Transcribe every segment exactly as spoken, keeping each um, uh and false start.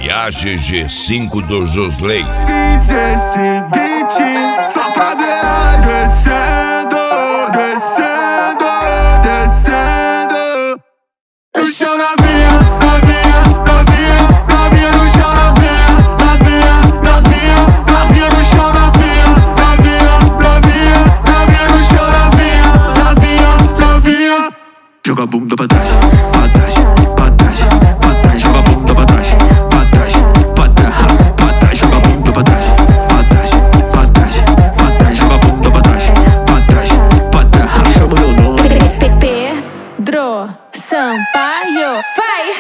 Foi a G G cinco do Josley. Fiz esse beat só pra ver ela descendo, descendo, descendo no chão, novinha, novinha, novinha, novinha no chão, novinha, novinha, novinha, novinha no chão, novinha, novinha, novinha, novinha no chão, novinha, novinha, novinha. Joga a bunda pra trás, pra trás, pra trás, pra trás. Joga a bunda pra trás, pra trás, pra trás, pra trás. Joga a bunda pra trás, pra trás, pra trás, pra trás. Joga a bunda pra trás, pra trás, pra trás. Chama meu nome. Pedro Sampaio, vai!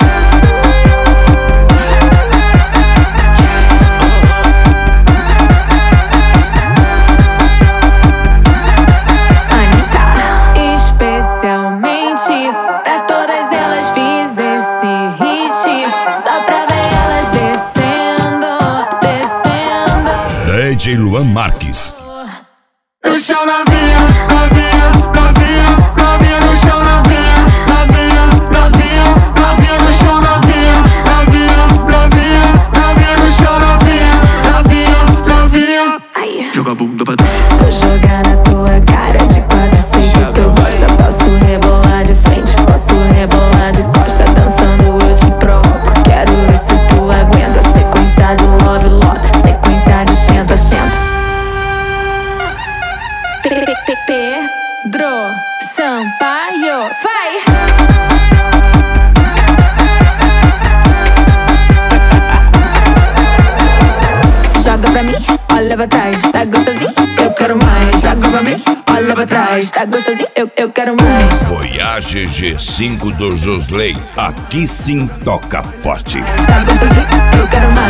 Especialmente pra todas elas fiz esse hit, só pra ver elas descendo, descendo. D J Luan Marques. No chão, novinha, novinha, novinha, novinha no chão, novinha, novinha, novinha, novinha no chão, novinha, novinha, novinha, novinha no chão, novinha, novinha, novinha. Ai. Joga a bunda pra trás. Vou jogar na tua cara de quatro, sei que tu gosta. Posso rebolar de frente, posso rebolar de costa. Dançando eu te provoco, quero ver se tu aguenta. Sequência de love, love, sequência de senta, senta. Pedro Sampaio, vai! Joga pra mim, olha pra trás, tá gostosinho? Eu quero mais. Joga pra mim, olha pra trás, tá gostosinho? Eu, eu quero mais. Foi a G G cinco do Josley. Aqui sim toca forte. Tá gostosinho? Eu quero mais.